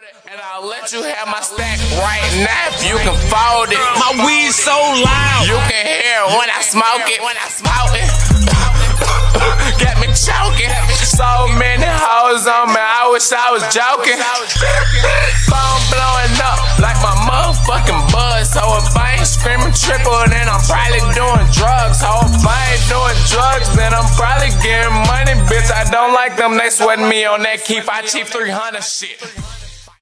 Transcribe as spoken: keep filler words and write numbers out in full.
And I'll let you have my stack right now if you can fold it. My weed so loud. You can hear it when I smoke it. When I smoke it. Got me choking. So many hoes on me, I wish I was joking. Phone blowing up like my motherfucking buzz. So if I ain't screaming triple, then I'm probably doing drugs. So if I ain't doing drugs, then I'm probably getting money. Bitch, I don't like them, they sweating me on that keep. I cheap three hundred shit.